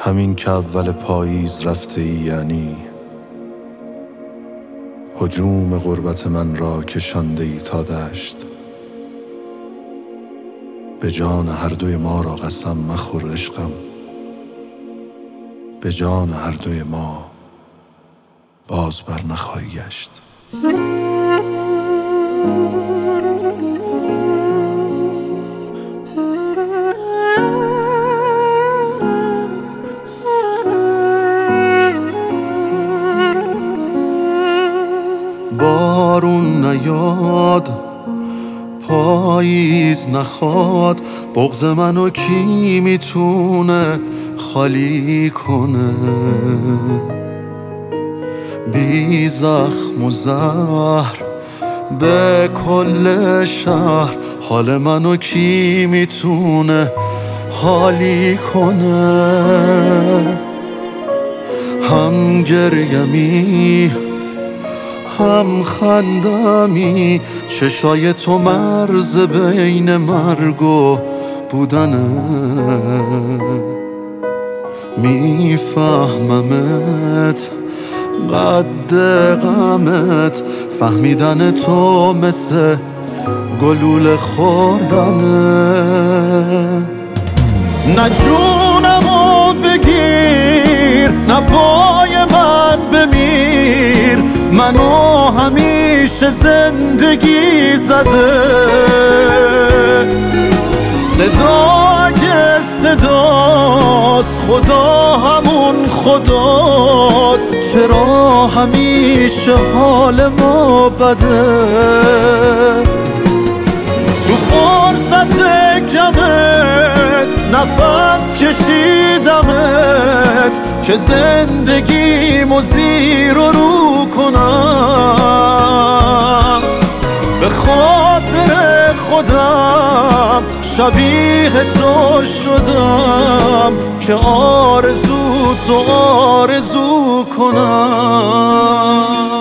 همین که اول پاییز رفته ای، یعنی هجوم غربت من را کشانده ای تا دشت. به جان هر دوی ما را قسم مخور عشقم، به جان هر دوی ما باز بر نخواهی گشت. بارون نیاد، پاییز نخواد، بغض منو کی میتونه خالی کنه؟ بی زخم و زهر به کل شهر، حال منو کی میتونه حالی کنه؟ هم گریمی هم خندمی، چشای تو مرز بین مرگ و بودنه. میفهممت قد غمت، فهمیدن تو مثل گلوله خوردنه. نه جونمو بگیر، نه پای من بمیر، منو همیشه زندگی زده. صدا اگه صداست، خدا همون خداست، چرا همیشه حال ما بده؟ تو فرصت کمت نفس کشیدمت که زندگیمو زیر و رو کنم. به خاطر خودم شبیه تو شدم که آرزو تو آرزو کنم.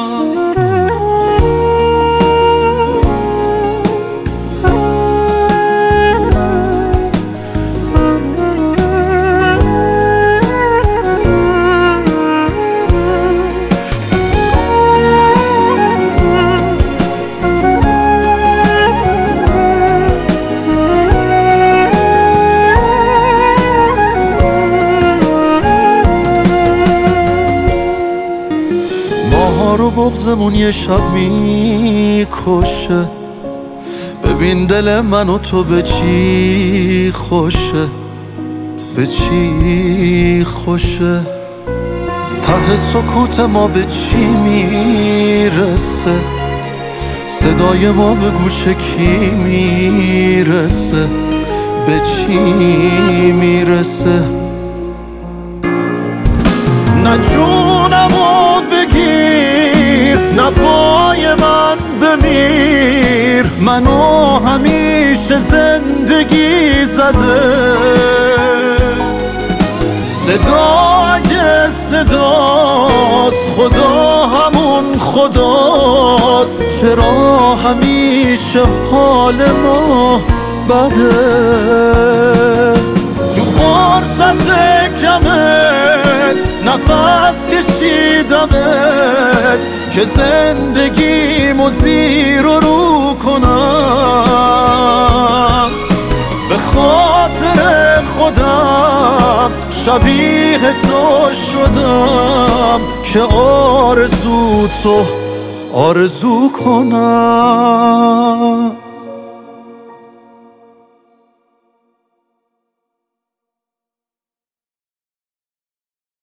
رو بغضمون یه شب میکشه، ببین دل من و تو به چی خوشه، به چی خوشه. ته سکوت ما به چی میرسه، صدای ما به گوش کی میرسه، به چی میرسه؟ نه جونمو بگیر، نه پای من بمیر، منو همیشه زندگی زده. صدا اگه صداست، خدا همون خداست، چرا همیشه حال ما بده؟ تو فرصت کمت نفس کشیدمت که زندگیمو زیر و رو کنم. به خاطر خودم شبیه تو شدم که آرزو تو آرزو کنم.